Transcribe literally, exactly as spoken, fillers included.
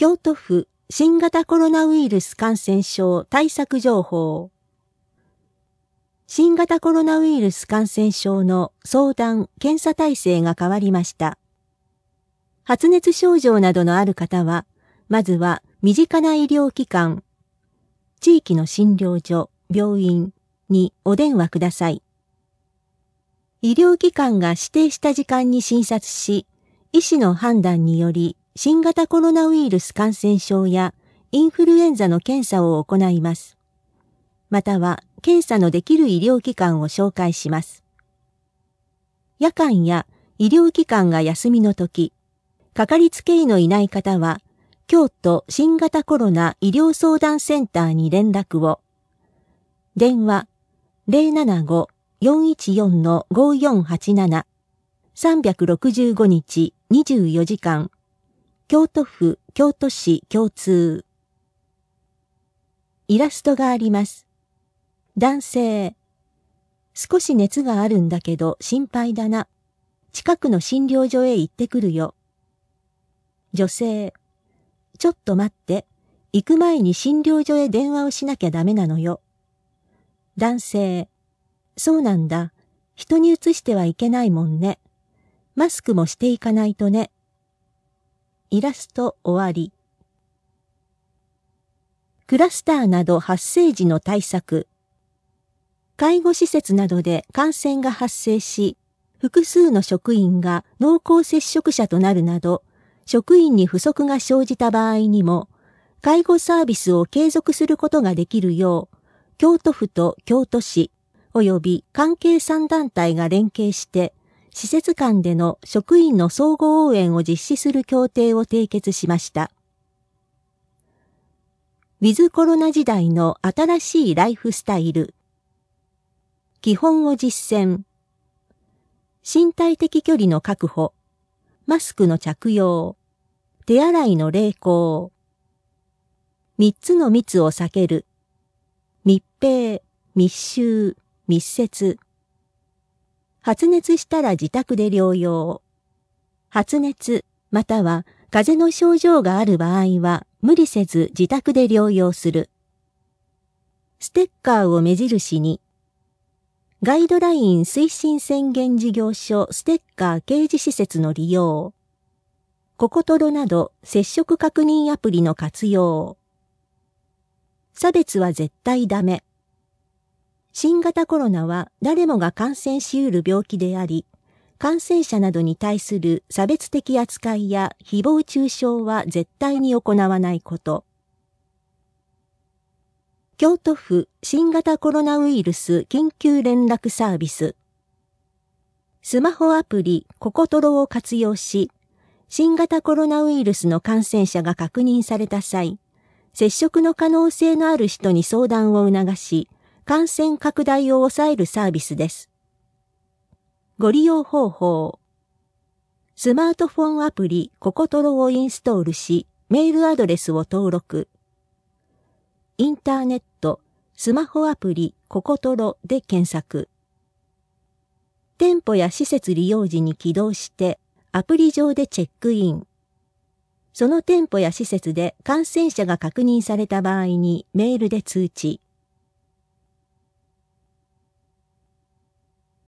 京都府新型コロナウイルス感染症対策情報。新型コロナウイルス感染症の相談・検査体制が変わりました。発熱症状などのある方は、まずは身近な医療機関、地域の診療所、病院にお電話ください。医療機関が指定した時間に診察し、医師の判断により新型コロナウイルス感染症やインフルエンザの検査を行います。または検査のできる医療機関を紹介します。夜間や医療機関が休みの時、かかりつけ医のいない方は、京都新型コロナ医療相談センターに連絡を。電話 ゼロななご よんいちよん ごよんはちなな さんびゃくろくじゅうごにちにじゅうよじかん京都府京都市共通。イラストがあります。男性。少し熱があるんだけど心配だな。近くの診療所へ行ってくるよ。女性。ちょっと待って。行く前に診療所へ電話をしなきゃダメなのよ。男性。そうなんだ。人に移してはいけないもんね。マスクもしていかないとね。イラスト終わり。クラスターなど発生時の対策。介護施設などで感染が発生し、複数の職員が濃厚接触者となるなど、職員に不足が生じた場合にも、介護サービスを継続することができるよう、京都府と京都市、及び関係さん団体が連携して、施設間での職員の相互応援を実施する協定を締結しました。ウィズコロナ時代の新しいライフスタイル。基本を実践。身体的距離の確保。マスクの着用。手洗いの励行。三つの密を避ける。密閉、密集、密接。発熱したら自宅で療養。発熱または風邪の症状がある場合は無理せず自宅で療養する。ステッカーを目印に。ガイドライン推進宣言事業所ステッカー掲示施設の利用。ココトロなど接触確認アプリの活用。差別は絶対ダメ。新型コロナは誰もが感染し得る病気であり、感染者などに対する差別的扱いや誹謗中傷は絶対に行わないこと。京都府新型コロナウイルス緊急連絡サービス。スマホアプリココトロを活用し、新型コロナウイルスの感染者が確認された際、接触の可能性のある人に相談を促し、感染拡大を抑えるサービスです。ご利用方法。スマートフォンアプリココトロをインストールし、メールアドレスを登録。インターネット、スマホアプリココトロで検索。店舗や施設利用時に起動して、アプリ上でチェックイン。その店舗や施設で感染者が確認された場合にメールで通知。